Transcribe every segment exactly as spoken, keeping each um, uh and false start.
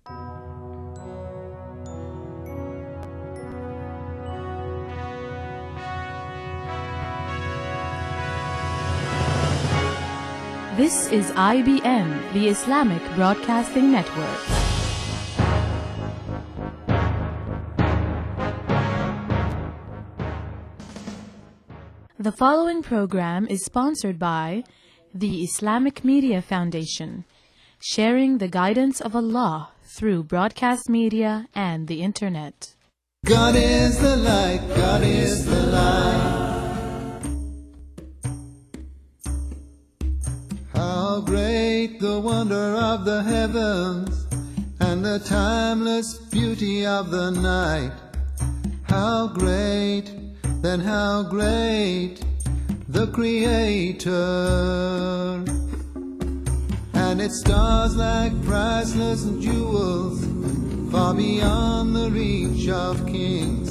This is I B N, the Islamic Broadcasting Network. The following program is sponsored by the Islamic Media Foundation, sharing the guidance of Allah through broadcast media and the Internet. God is the light, God is the light. How great the wonder of the heavens and the timeless beauty of the night. How great, then how great the Creator. And its stars like priceless jewels, far beyond the reach of kings.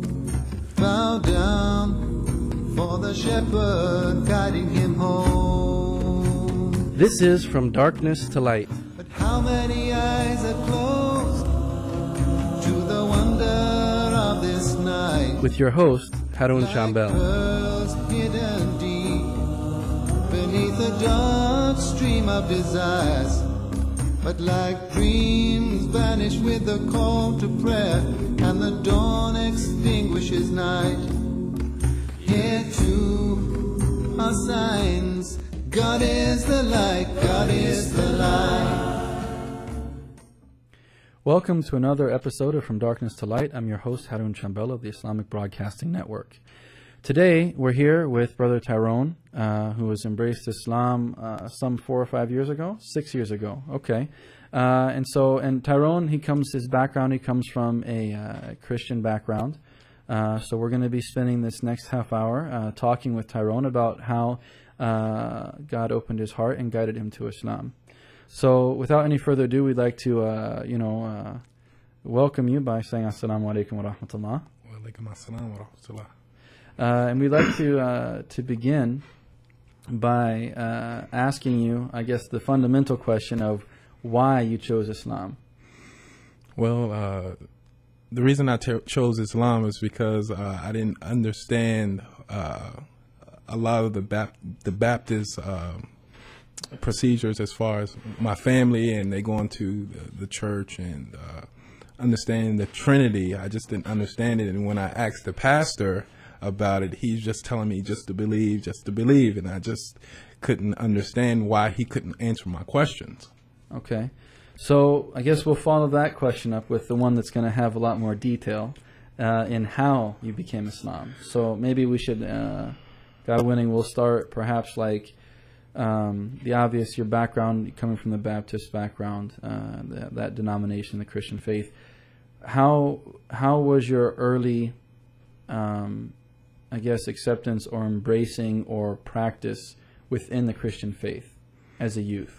Bow down for the shepherd guiding him home. This is From Darkness to Light. But how many eyes are closed to the wonder of this night? With your host, Harun Like Shambel. pearls hidden deep beneath a dark stream of desires. But like dreams vanish with the call to prayer, and the dawn extinguishes night. Here too are signs. God is the light, God is the light. Welcome to another episode of From Darkness to Light. I'm your host, Harun Shambel of the Islamic Broadcasting Network. Today, we're here with Brother Tyrone, uh, who has embraced Islam uh, some four or five years ago, six years ago. Okay. Uh, and so, and Tyrone, he comes, his background, he comes from a uh, Christian background. Uh, so we're going to be spending this next half hour uh, talking with Tyrone about how uh, God opened his heart and guided him to Islam. So without any further ado, we'd like to, uh, you know, uh, welcome you by saying Assalamu alaikum wa rahmatullah. Wa alaikum assalam wa rahmatullah. Uh, and we'd like to uh, to begin by uh, asking you, I guess, the fundamental question of why you chose Islam. Well, uh, the reason I t- chose Islam is because uh, I didn't understand uh, a lot of the Bap- the Baptist uh, procedures as far as my family and they going to the, the church and uh, understanding the Trinity. I just didn't understand it. And when I asked the pastor about it, he's just telling me just to believe, just to believe. And I just couldn't understand why he couldn't answer my questions. Okay. So I guess we'll follow that question up with the one that's going to have a lot more detail uh, in how you became Islam. So maybe we should, uh, God willing, we'll start perhaps like um, the obvious, your background, coming from the Baptist background, uh, that, that denomination, the Christian faith. How how was your early, um, I guess, acceptance or embracing or practice within the Christian faith as a youth?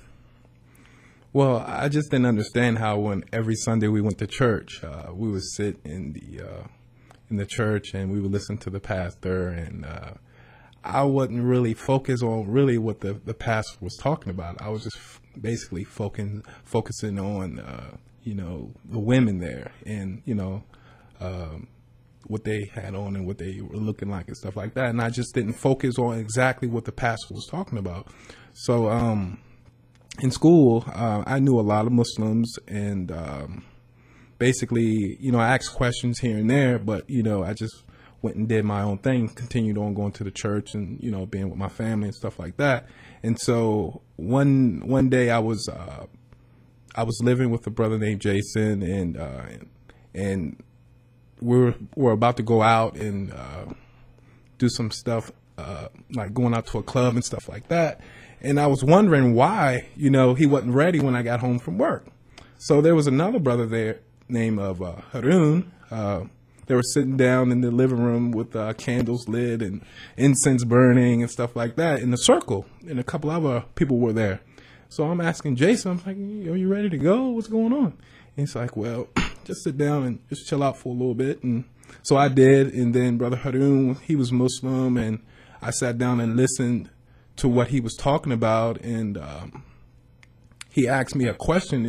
Well, I just didn't understand how when every Sunday we went to church, uh, we would sit in the uh, in the church and we would listen to the pastor, and uh, I wasn't really focused on really what the, the pastor was talking about. I was just f- basically focusing focusing on uh, you know the women there and you know um, what they had on and what they were looking like and stuff like that, and I just didn't focus on exactly what the pastor was talking about. So. Um, In school, uh, I knew a lot of Muslims, and um, basically, you know, I asked questions here and there, but, you know, I just went and did my own thing, continued on going to the church and, you know, being with my family and stuff like that. And so one one day I was uh, I was living with a brother named Jason, and uh, and we were, we were about to go out and uh, do some stuff, uh, like going out to a club and stuff like that. And I was wondering why, you know, he wasn't ready when I got home from work. So there was another brother there named of uh, Harun. Uh, they were sitting down in the living room with uh, candles lit and incense burning and stuff like that in a circle. And a couple other people were there. So I'm asking Jason, I'm like, are you ready to go? What's going on? And he's like, well, just sit down and just chill out for a little bit. And so I did. And then Brother Harun, he was Muslim, and I sat down and listened to what he was talking about, and um, he asked me a question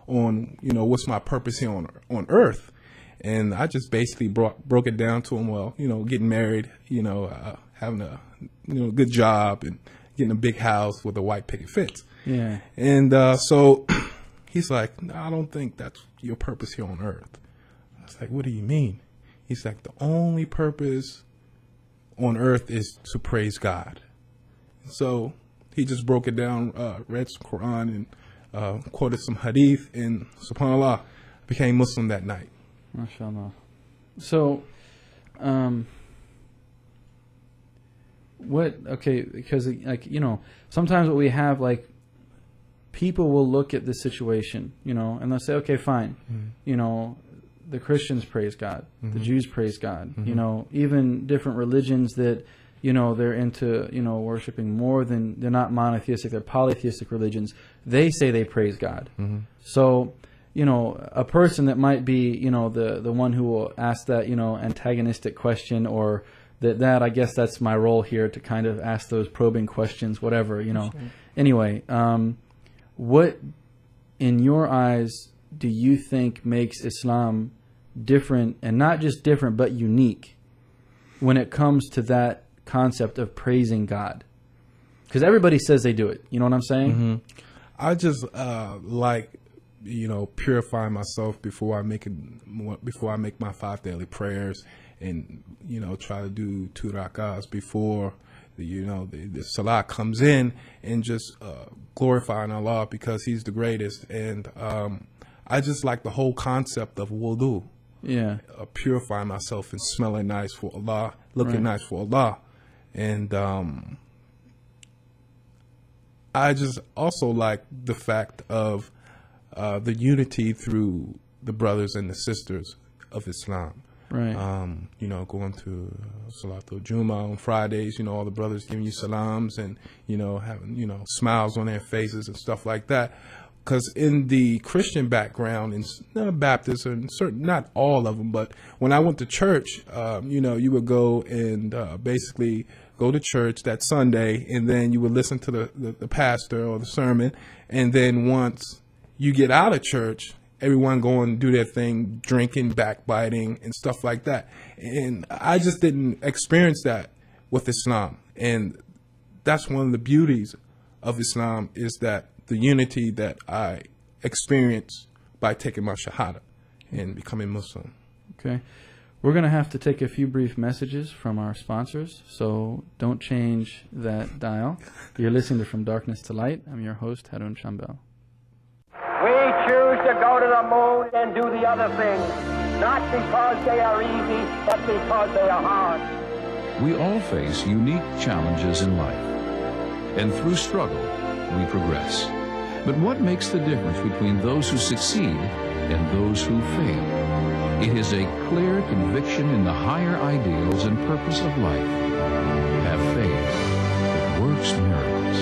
on, you know, what's my purpose here on on earth. And I just basically brought, broke it down to him. Well, you know, getting married, you know, uh, having a, you know, good job and getting a big house with a white picket fence. Yeah. And uh, so he's like, no, I don't think that's your purpose here on earth. I was like, what do you mean? He's like, the only purpose on earth is to praise God. So he just broke it down, uh, read some Quran and uh, quoted some hadith, and subhanAllah, became Muslim that night. MashaAllah. So, um, what, okay, because, like, you know, sometimes what we have, like, people will look at this situation, you know, and they'll say, okay, fine, mm-hmm. you know, the Christians praise God, mm-hmm. the Jews praise God, mm-hmm. you know, even different religions that, you know, they're into, you know, worshiping more than, they're not monotheistic, they're polytheistic religions, they say they praise God. Mm-hmm. So, you know, a person that might be, you know, the, the one who will ask that, you know, antagonistic question, or that, that I guess that's my role here, to kind of ask those probing questions, whatever, you know. Sure. Anyway, um, what, in your eyes, do you think makes Islam different, and not just different, but unique when it comes to that concept of praising God? Because everybody says they do it. You know what I'm saying? Mm-hmm. I just uh, like... you know, purify myself before I make it, before I make my five daily prayers, and, you know, try to do two rakahs before the, you know, the, the salah comes in, and just uh, glorifying Allah because He's the greatest. And um, I just like the whole concept of wudu. Yeah. Uh, purifying myself and smelling nice for Allah, looking right. nice for Allah. And um, I just also like the fact of Uh, the unity through the brothers and the sisters of Islam. Right. Um, you know, going to Salatul Jummah on Fridays, you know, all the brothers giving you salams and, you know, having, you know, smiles on their faces and stuff like that. Because in the Christian background, in uh, Baptists, and certain, not all of them, but when I went to church, um, you know, you would go and uh, basically go to church that Sunday, and then you would listen to the, the, the pastor or the sermon, and then once you get out of church, everyone go and do their thing, drinking, backbiting, and stuff like that. And I just didn't experience that with Islam. And that's one of the beauties of Islam, is that the unity that I experienced by taking my Shahada and becoming Muslim. Okay. We're going to have to take a few brief messages from our sponsors, so don't change that dial. You're listening to From Darkness to Light. I'm your host, Harun Chambel. We choose to go to the moon and do the other things, not because they are easy, but because they are hard. We all face unique challenges in life, and through struggle, we progress. But what makes the difference between those who succeed and those who fail? It is a clear conviction in the higher ideals and purpose of life. Have faith. It works miracles.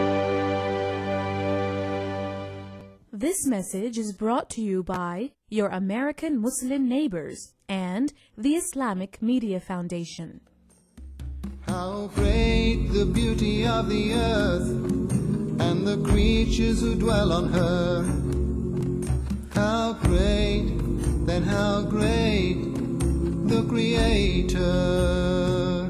This message is brought to you by your American Muslim neighbors and the Islamic Media Foundation. How great the beauty of the earth and the creatures who dwell on her. How great, then how great the Creator.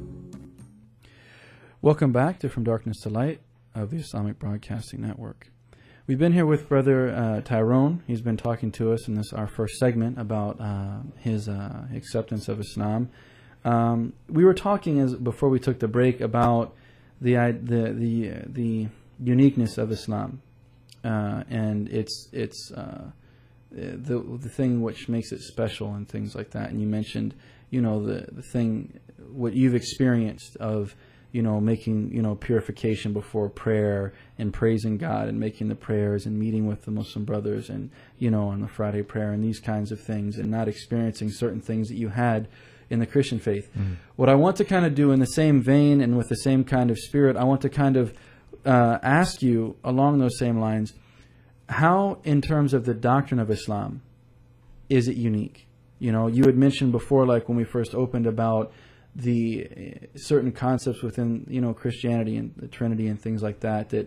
Welcome back to From Darkness to Light of the Islamic Broadcasting Network. We've been here with Brother uh, Tyrone. He's been talking to us in this our first segment about uh, his uh, acceptance of Islam. Um, we were talking as before we took the break about the the the the uniqueness of Islam, uh, and it's it's uh, the the thing which makes it special and things like that. And you mentioned, you know, the the thing what you've experienced of, you know, making, you know, purification before prayer and praising God and making the prayers and meeting with the Muslim brothers and, you know, on the Friday prayer and these kinds of things, and not experiencing certain things that you had in the Christian faith. Mm-hmm. What I want to kind of do in the same vein and with the same kind of spirit, I want to kind of uh, ask you along those same lines, how, in terms of the doctrine of Islam, is it unique? You know, you had mentioned before, like when we first opened, about the certain concepts within, you know, Christianity and the Trinity and things like that, that,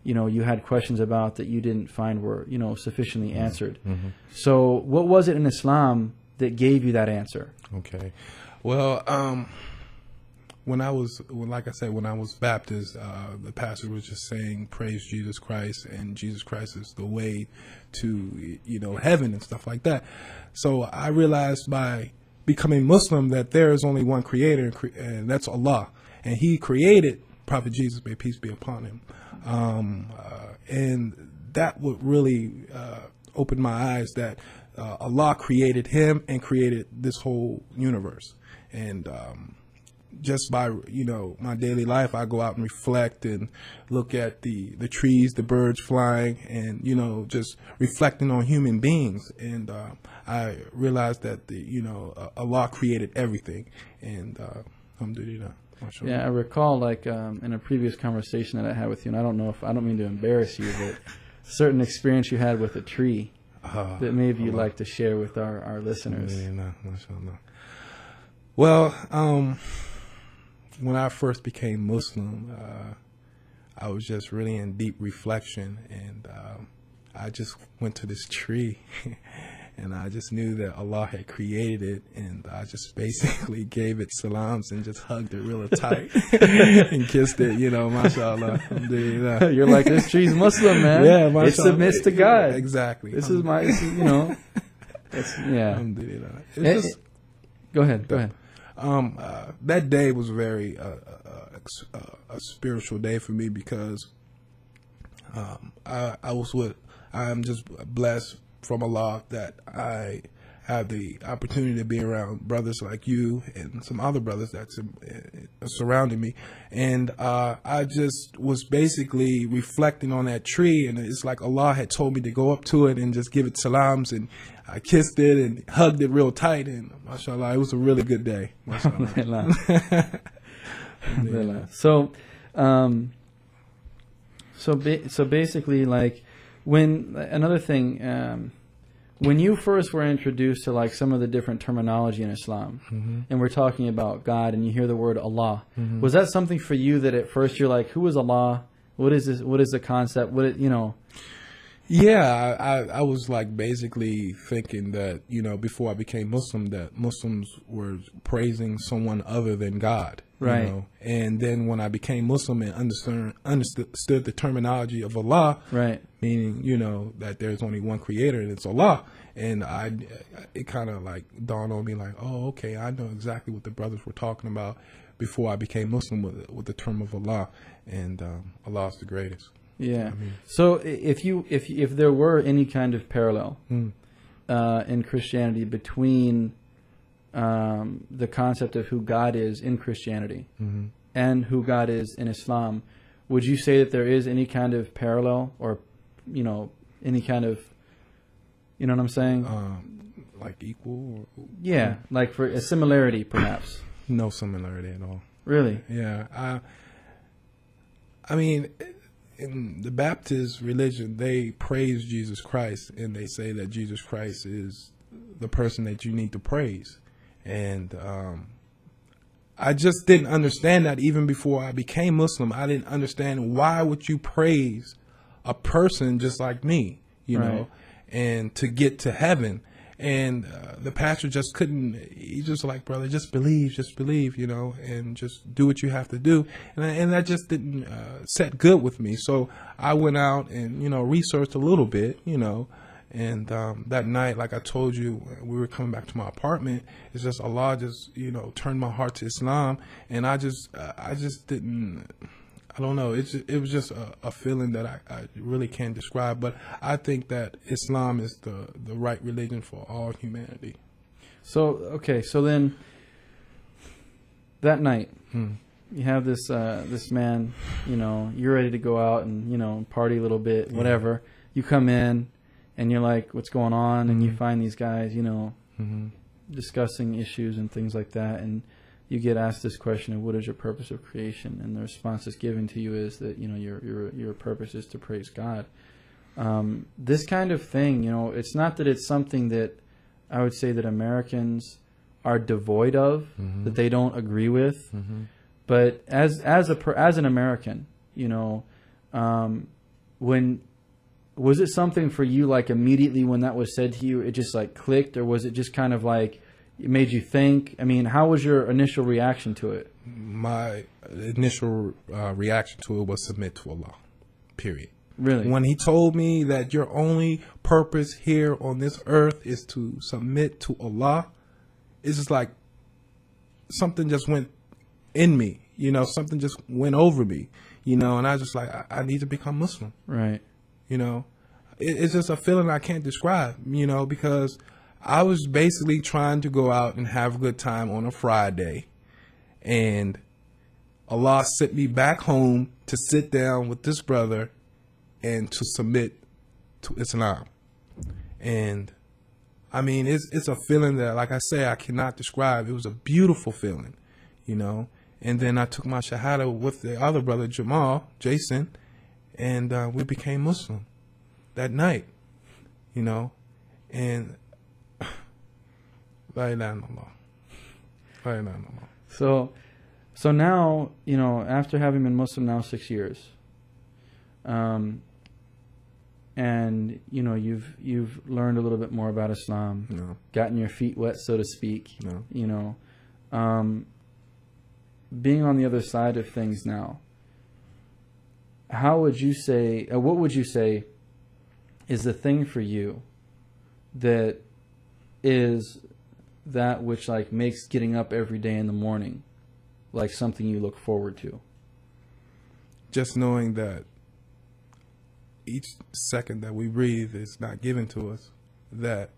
you know, you had questions about that you didn't find were, you know, sufficiently Mm-hmm. answered. Mm-hmm. So what was it in Islam that gave you that answer? Okay. Well, um, when I was, well, like I said, when I was Baptist, uh, the pastor was just saying, praise Jesus Christ, and Jesus Christ is the way to, you know, heaven and stuff like that. So I realized by becoming Muslim that there is only one creator, and, cre- and that's Allah. And he created Prophet Jesus, may peace be upon him. Um, uh, and that would really uh, open my eyes that uh, Allah created him and created this whole universe. And um, just by, you know, my daily life, I go out and reflect and look at the, the trees, the birds flying, and, you know, just reflecting on human beings. And uh, I realized that, the, you know, uh, Allah created everything. And uh, alhamdulillah. Yeah, I recall, like, um, in a previous conversation that I had with you, and I don't know if, I don't mean to embarrass you, but certain experience you had with a tree uh, that maybe you'd Allah. like to share with our, our listeners. Alhamdulillah, mashallah. Well, um, when I first became Muslim, uh, I was just really in deep reflection, and um, I just went to this tree, and I just knew that Allah had created it, and I just basically gave it salams and just hugged it real tight and kissed it, you know, mashallah. Alhamdulillah. You're like, this tree's Muslim, man. Yeah, it mashallah. submits to God. Exactly. This is my, this is, you know, it's, yeah. Alhamdulillah. It's Eh, just, eh, go ahead, go ahead. Um, uh, that day was very uh, uh, uh, a spiritual day for me because um, I, I was with. I'm just blessed from Allah that I have the opportunity to be around brothers like you and some other brothers that's uh, surrounding me, and uh, I just was basically reflecting on that tree, and it's like Allah had told me to go up to it and just give it salams, and I kissed it and hugged it real tight, and mashallah, it was a really good day. Alhamdulillah. Alhamdulillah. So, um, so ba- so basically, like, when another thing, um, when you first were introduced to like some of the different terminology in Islam, Mm-hmm. and we're talking about God, and you hear the word Allah, Mm-hmm. was that something for you that at first you're like, who is Allah? What is this? What is the concept? What it, you know? Yeah, I, I, I was like basically thinking that, you know, before I became Muslim, that Muslims were praising someone other than God. You Right. know? And then when I became Muslim and understood, understood the terminology of Allah, Right. meaning, you know, that there's only one creator and it's Allah. And I, it kind of like dawned on me like, oh, okay, I know exactly what the brothers were talking about before I became Muslim with, with the term of Allah. And um, Allah is the greatest. Yeah. So i- if you if if there were any kind of parallel Mm. uh, in Christianity between um, the concept of who God is in Christianity Mm-hmm. and who God is in Islam, would you say that there is any kind of parallel, or you know, any kind of, you know what I'm saying? Um, like equal or Yeah, like for a similarity, perhaps. no similarity at all. Really? Yeah, I, I mean, in the Baptist religion, they praise Jesus Christ, and they say that Jesus Christ is the person that you need to praise. And um, I just didn't understand that even before I became Muslim. I didn't understand why would you praise a person just like me, you Right. know, and to get to heaven. And uh, the pastor just couldn't, he just like, brother, just believe, just believe, you know, and just do what you have to do. And, I, and that just didn't uh, set good with me. So I went out and, you know, researched a little bit, you know, and um, that night, like I told you, we were coming back to my apartment. It's just Allah just, you know, turned my heart to Islam. And I just, uh, I just didn't, I don't know. It's just, it was just a, a feeling that I, I really can't describe. But I think that Islam is the, the right religion for all humanity. So okay, so then that night Hmm. you have this uh, this man, you know, you're ready to go out and, you know, party a little bit, whatever. You come in and you're like, what's going on? And you find these guys, you know, Mm-hmm. discussing issues and things like that, and you get asked this question of what is your purpose of creation, and the response that's given to you is that, you know, your your your purpose is to praise God. Um, this kind of thing, you know, it's not that it's something that I would say that Americans are devoid of, Mhm. that they don't agree with, Mm-hmm. but as as a per, as an American, you know, um, when was it something for you, like immediately when that was said to you, it just like clicked, or was it just kind of like it made you think? I mean, how was your initial reaction to it? My initial uh, reaction to it was submit to Allah, period. Really? When he told me that your only purpose here on this earth is to submit to Allah, it's just like something just went in me, you know, something just went over me, you know, and I was just like, I, I need to become Muslim. Right. You know, it, it's just a feeling I can't describe, you know, because I was basically trying to go out and have a good time on a Friday, and Allah sent me back home to sit down with this brother and to submit to Islam. And I mean, it's it's a feeling that, like I say, I cannot describe. It was a beautiful feeling, you know. And then I took my shahada with the other brother, Jamal, Jason, and uh, we became Muslim that night, you know. And La ilaha illallah. La ilaha illallah. So, so now, you know, after having been Muslim now six years, um, and you know, you've you've learned a little bit more about Islam, No. gotten your feet wet, so to speak. No. You know, um, being on the other side of things now, how would you say, uh, what would you say is the thing for you that is that which like makes getting up every day in the morning like something you look forward to? Just knowing that each second that we breathe is not given to us, that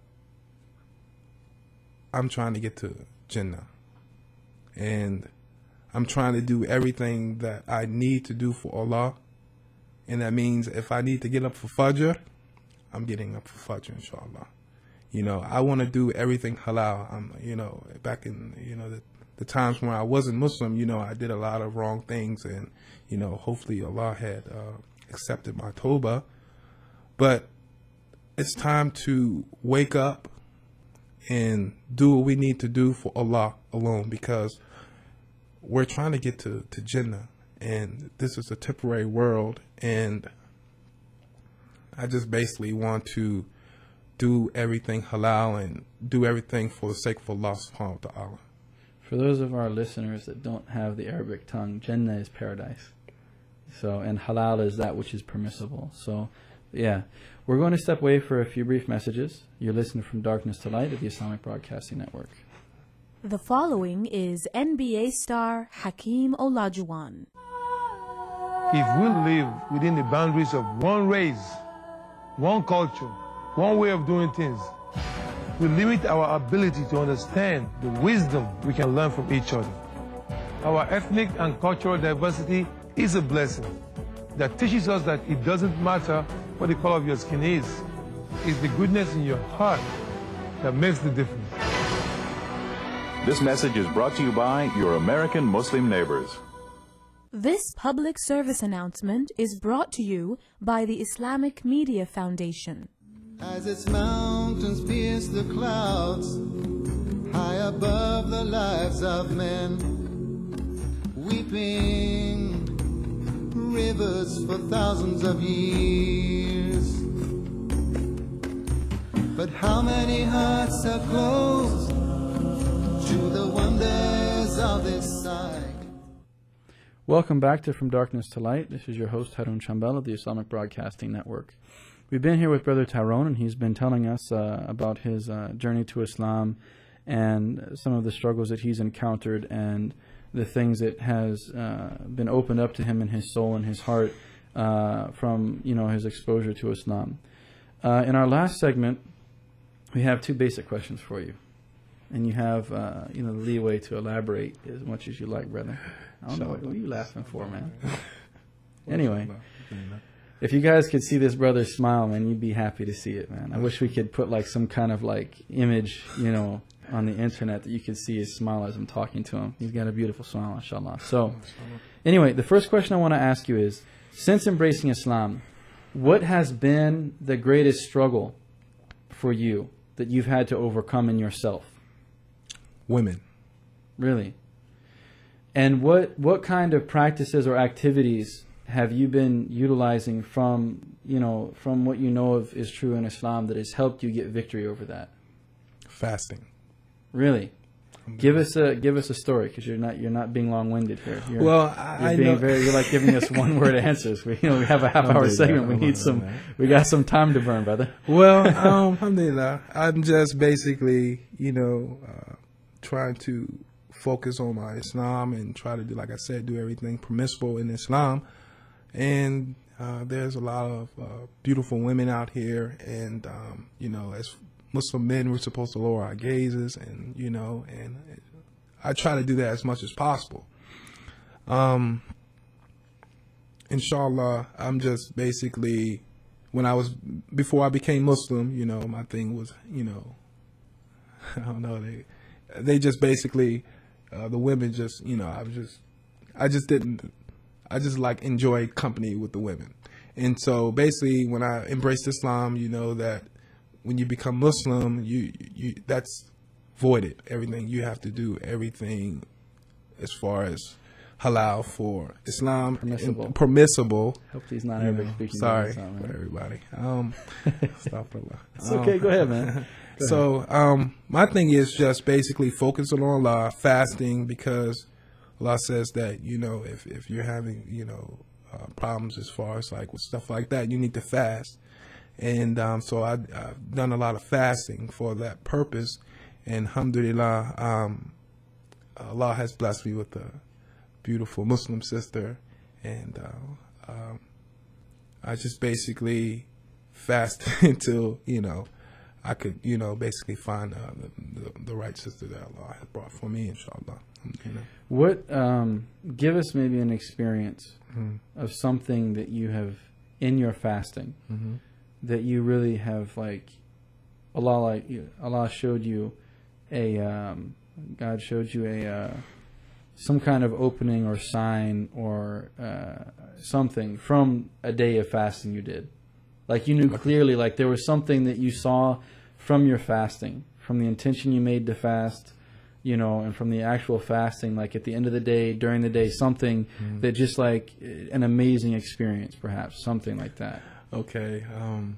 I'm trying to get to Jannah, and I'm trying to do everything that I need to do for Allah. And that means if I need to get up for Fajr, I'm getting up for Fajr, inshallah. You know, I want to do everything halal. I'm, you know, back in, you know, the, the times when I wasn't Muslim, you know, I did a lot of wrong things, and, you know, hopefully Allah had uh, accepted my tawbah. But it's time to wake up and do what we need to do for Allah alone, because we're trying to get to, to Jannah, and this is a temporary world, and I just basically want to do everything halal and do everything for the sake of Allah subhanahu wa ta'ala. For those of our listeners that don't have the Arabic tongue, Jannah is paradise. So, and halal is that which is permissible. So, yeah. We're going to step away for a few brief messages. You're listening from Darkness to Light of the Islamic Broadcasting Network. The following is N B A star Hakeem Olajuwon. If we live within the boundaries of one race, one culture, one way of doing things, we limit our ability to understand the wisdom we can learn from each other. Our ethnic and cultural diversity is a blessing that teaches us that it doesn't matter what the color of your skin is. It's the goodness in your heart that makes the difference. This message is brought to you by your American Muslim neighbors. This public service announcement is brought to you by the Islamic Media Foundation. As its mountains pierce the clouds, high above the lives of men, weeping rivers for thousands of years. But how many hearts are closed to the wonders of this sight? Welcome back to From Darkness to Light. This is your host, Harun Chambel of the Islamic Broadcasting Network. We've been here with Brother Tyrone, and he's been telling us uh, about his uh, journey to Islam and some of the struggles that he's encountered and the things that has uh, been opened up to him in his soul and his heart uh, from, you know, his exposure to Islam. Uh, in our last segment, we have two basic questions for you, and you have, uh, you know, the leeway to elaborate as much as you like, brother. I don't know what, what are you laughing for, man. Anyway. If you guys could see this brother smile, man, you'd be happy to see it, man. I wish we could put like some kind of like image, you know, on the internet that you could see his smile as I'm talking to him. He's got a beautiful smile, inshallah. So, anyway, the first question I want to ask you is, since embracing Islam, what has been the greatest struggle for you that you've had to overcome in yourself? Women. Really? And what what kind of practices or activities have you been utilizing from, you know, from what you know of is true in Islam that has helped you get victory over that? Fasting. Really? Give us a give us a story, because you're not you're not being long-winded here. You're, well, I, you're I being know. very you're like giving us one-word answers. We you know we have a half-hour segment. We need some. We got some time to burn, brother. Well, um, alhamdulillah, I'm just basically, you know, uh, trying to focus on my Islam and try to do, like I said, do everything permissible in Islam. And uh, there's a lot of uh, beautiful women out here, and um, you know, as Muslim men, we're supposed to lower our gazes, and you know, and I try to do that as much as possible. Um, inshallah, I'm just basically, when I was, before I became Muslim, you know, my thing was, you know, I don't know, they, they just basically, uh, the women just, you know, I was just, I just didn't, I just like enjoyed company with the women. And so basically when I embraced Islam, you know that when you become Muslim, you, you that's voided. Everything you have to do, everything as far as halal for Islam, Permissible. and permissible. Hopefully he's not You Arabic know, speaking. sorry Islam, for right? everybody. Um, astaghfirullah. It's okay. Go ahead, man. Go So um, my thing is just basically focusing on Allah, fasting, because Allah says that, you know, if, if you're having, you know, uh, problems as far as like with stuff like that, you need to fast. And um, so I, I've done a lot of fasting for that purpose. And alhamdulillah, um, Allah has blessed me with a beautiful Muslim sister. And uh, um, I just basically fast until, you know, I could, you know, basically find uh, the, the, the right sister that Allah has brought for me, inshallah. You know. What, um, give us maybe an experience Mm-hmm. of something that you have in your fasting Mm-hmm. that you really have, like, Allah, like, Allah showed you a, um, God showed you a, uh, some kind of opening or sign or uh, something from a day of fasting you did. Like you knew clearly, like there was something that you saw from your fasting, from the intention you made to fast, you know, and from the actual fasting, like at the end of the day, during the day, something mm. that just like an amazing experience, perhaps, something like that. Okay. Um,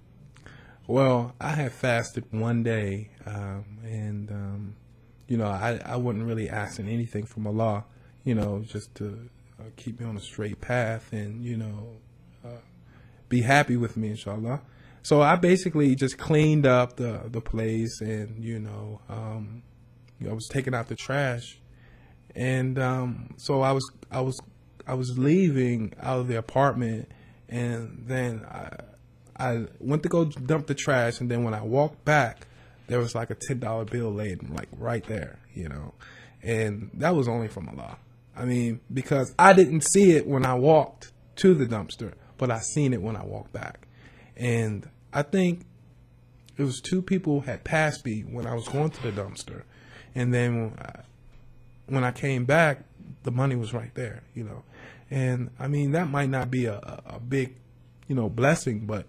well, I had fasted one day, um, and, um, you know, I, I wasn't really asking anything from Allah, you know, just to uh, keep me on a straight path and, you know, uh, be happy with me, inshallah. So I basically just cleaned up the, the place and, you know, um, I was taking out the trash. And um, so I was I was I was leaving out of the apartment, and then I I went to go dump the trash, and then when I walked back, there was like a ten dollar bill laid like right there, you know. And that was only from Allah. I mean, because I didn't see it when I walked to the dumpster, but I seen it when I walked back. And I think it was two people had passed me when I was going to the dumpster. And then when I, when I came back, the money was right there, you know. And I mean, that might not be a, a, a big, you know, blessing, but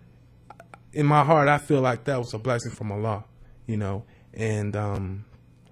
in my heart, I feel like that was a blessing from Allah, you know. And um,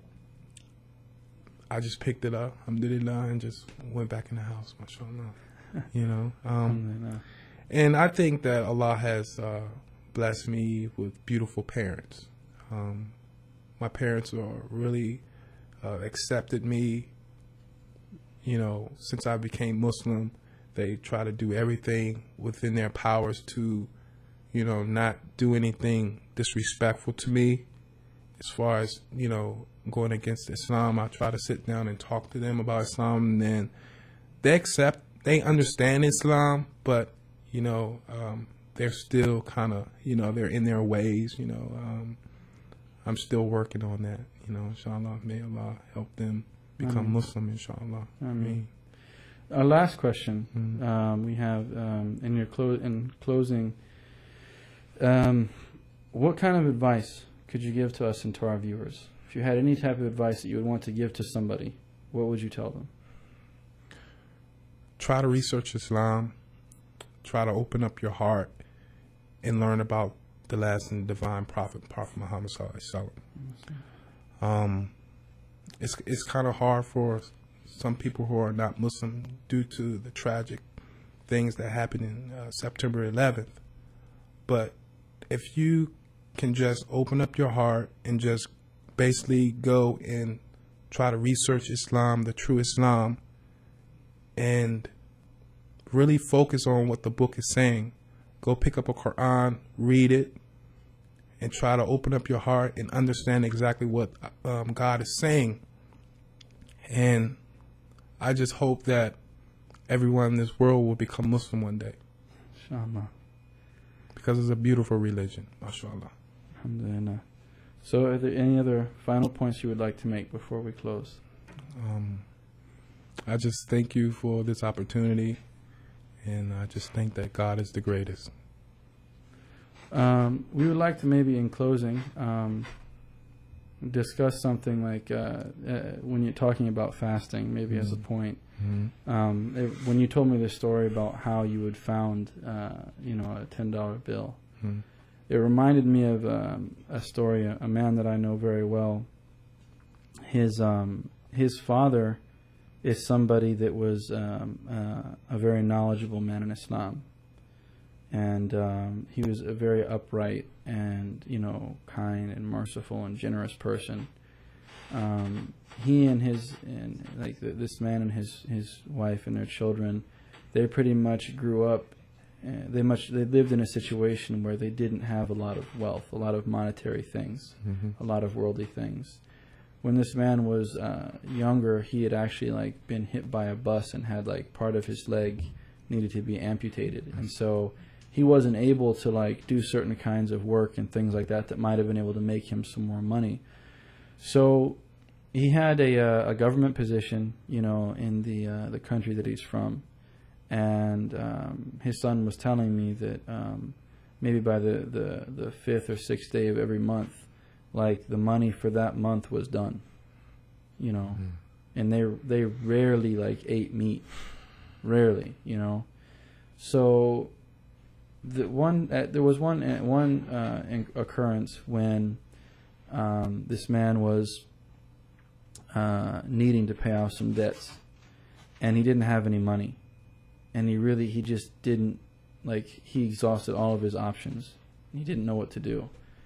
I just picked it up, alhamdulillah, and just went back in the house, mashallah, you know. Um, and I think that Allah has uh, blessed me with beautiful parents. Um, my parents are really uh, accepted me, you know, since I became Muslim. They try to do everything within their powers to, you know, not do anything disrespectful to me. As far as, you know, going against Islam, I try to sit down and talk to them about Islam, and then they accept, they understand Islam, but, you know, um, they're still kind of, you know, they're in their ways, you know. Um, I'm still working on that, you know, inshallah. May Allah help them become Ameen. Muslim, inshallah. I mean, our last question mm-hmm. um, we have um, in your clo- in closing. Um, what kind of advice could you give to us and to our viewers? If you had any type of advice that you would want to give to somebody, what would you tell them? Try to research Islam. Try to open up your heart and learn about the last and divine prophet, Prophet Muhammad sallallahu alaihi wasallam. Um, it's it's kind of hard for some people who are not Muslim due to the tragic things that happened in uh, September eleventh. But if you can just open up your heart and just basically go and try to research Islam, the true Islam, and really focus on what the book is saying. Go pick up a Quran, read it, and try to open up your heart and understand exactly what um, God is saying. And I just hope that everyone in this world will become Muslim one day. Inshallah. Because it's a beautiful religion, mashallah. Alhamdulillah. So are there any other final points you would like to make before we close? Um, I just thank you for this opportunity, and I just think that God is the greatest. Um, we would like to maybe in closing um, discuss something like uh, uh, when you're talking about fasting, maybe mm-hmm. as a point. Mm-hmm. Um, it, when you told me this story about how you had found, uh, you know, a ten dollar bill, mm-hmm. it reminded me of um, a story. A, a man that I know very well. His um, his father is somebody that was um, uh, a very knowledgeable man in Islam, and um, he was a very upright and, you know, kind and merciful and generous person. Um, he and his and like the, this man and his his wife and their children, they pretty much grew up. Uh, they much they lived in a situation where they didn't have a lot of wealth, a lot of monetary things, mm-hmm. a lot of worldly things. When this man was uh, younger, he had actually like been hit by a bus and had like part of his leg needed to be amputated, and so he wasn't able to like do certain kinds of work and things like that that might have been able to make him some more money. So he had a, uh, a government position, you know, in the uh, the country that he's from, and um, his son was telling me that um, maybe by the, the, the fifth or sixth day of every month, like the money for that month was done, you know, mm. and they they rarely like ate meat, rarely, you know. So the one uh, there was one uh, one uh, in- occurrence when um, this man was uh, needing to pay off some debts, and he didn't have any money, and he really he just didn't like he exhausted all of his options. He didn't know what to do.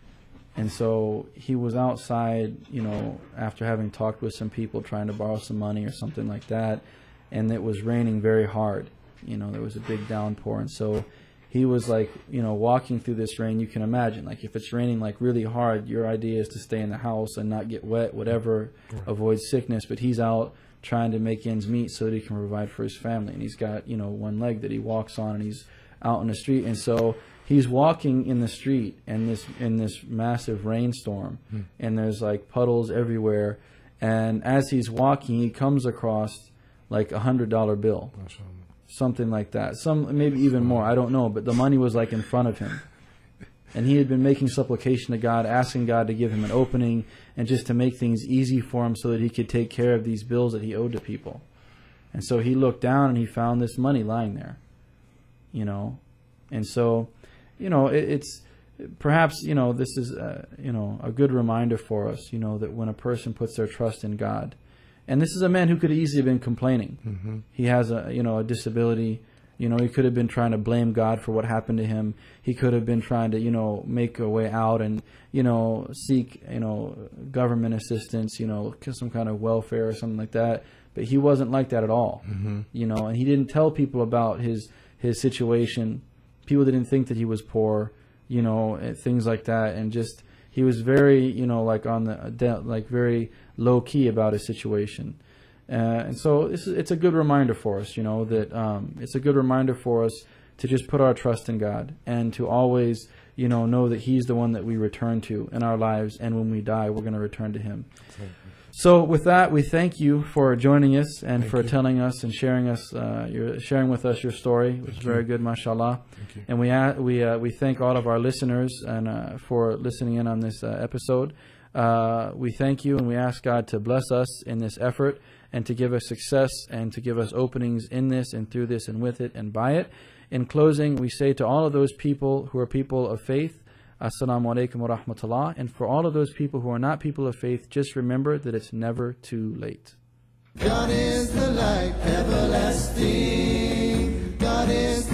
And so he was outside, you know, after having talked with some people trying to borrow some money or something like that, and it was raining very hard. You know, there was a big downpour, and so he was like, you know, walking through this rain. You can imagine, like, if it's raining like really hard, your idea is to stay in the house and not get wet, whatever, right. avoid sickness. But he's out trying to make ends meet so that he can provide for his family. And he's got, you know, one leg that he walks on, and he's out in the street, and so he's walking in the street in this in this massive rainstorm, hmm. and there's like puddles everywhere. And as he's walking, he comes across like a hundred dollar bill, something like that. Some maybe even more. I don't know. But the money was like in front of him, and he had been making supplication to God, asking God to give him an opening and just to make things easy for him so that he could take care of these bills that he owed to people. And so he looked down and he found this money lying there, you know, and so. You know, it, it's perhaps, you know, this is, uh, you know, a good reminder for us, you know, that when a person puts their trust in God, and this is a man who could easily have been complaining. Mm-hmm. He has a, you know, a disability. You know, he could have been trying to blame God for what happened to him. He could have been trying to, you know, make a way out and, you know, seek, you know, government assistance, you know, some kind of welfare or something like that. But he wasn't like that at all, mm-hmm. you know, and he didn't tell people about his, his situation. People didn't think that he was poor, you know, things like that, and just he was very, you know, like on the like very low key about his situation, uh, and so it's it's a good reminder for us, you know, that um, it's a good reminder for us to just put our trust in God and to always, you know, know that He's the one that we return to in our lives, and when we die, we're going to return to Him. Okay. So with that, we thank you for joining us and thank for you. telling us and sharing us, uh, your sharing with us your story, which thank is very you. good, mashallah. Thank you. And we uh, we uh, we thank all of our listeners and uh, for listening in on this uh, episode. Uh, we thank you, and we ask God to bless us in this effort and to give us success and to give us openings in this and through this and with it and by it. In closing, we say to all of those people who are people of faith, Assalamu alaikum wa rahmatullah. And for all of those people who are not people of faith, just remember that it's never too late. God is the light everlasting. God is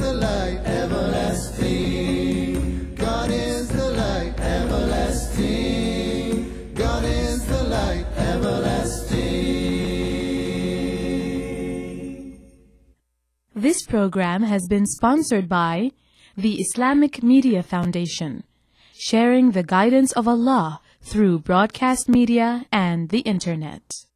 This program has been sponsored by the Islamic Media Foundation, sharing the guidance of Allah through broadcast media and the Internet.